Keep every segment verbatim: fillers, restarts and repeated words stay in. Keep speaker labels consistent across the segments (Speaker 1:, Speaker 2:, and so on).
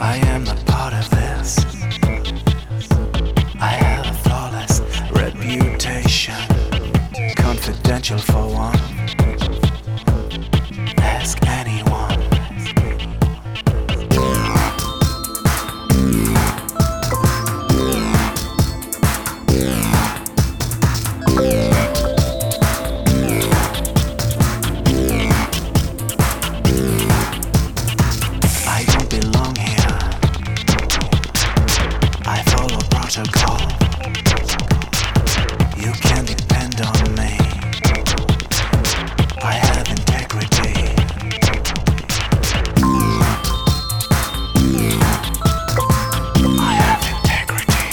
Speaker 1: I am a part of this. I have a flawless reputation, confidential for one. Ask anyone. I don't belong here. I follow protocol. You can depend on me. I have integrity. I have integrity.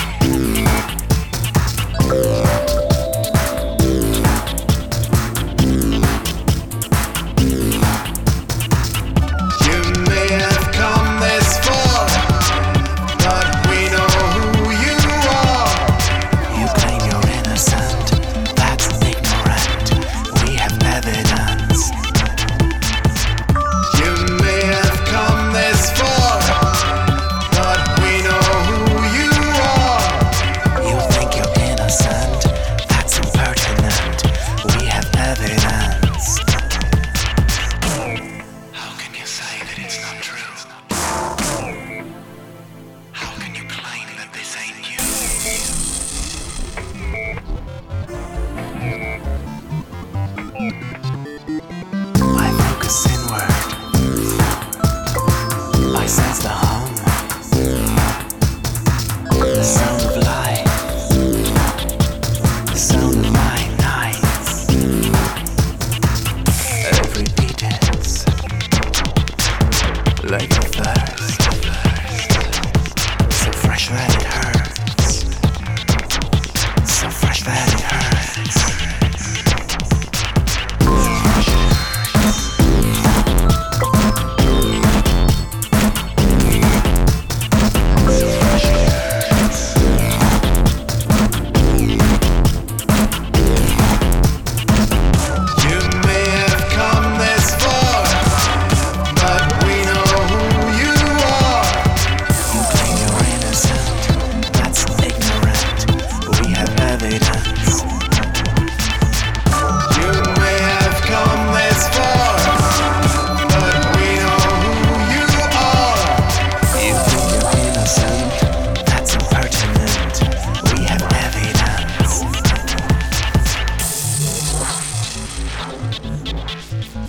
Speaker 2: You may have come this far, but we know who you are.
Speaker 1: You claim you're innocent. That's ignorant. We have evidence.
Speaker 2: You may have come this far, but we know who you are.
Speaker 1: You think you're innocent. That's impertinent. We have evidence. How can you say that it's not true? How can you claim that this ain't you? I focus inward. I sense the hum, the sound of life, the sound of my nights. Every beat is like a thirst, so fresh that it hurts, so fresh that it hurts.
Speaker 2: You may have come this far, but we know who you are.
Speaker 1: You claim you're innocent. That's ignorant. We have evidence.
Speaker 2: You may have come this far, but we know who you are.
Speaker 1: You think you're innocent. That's impertinent. We have evidence.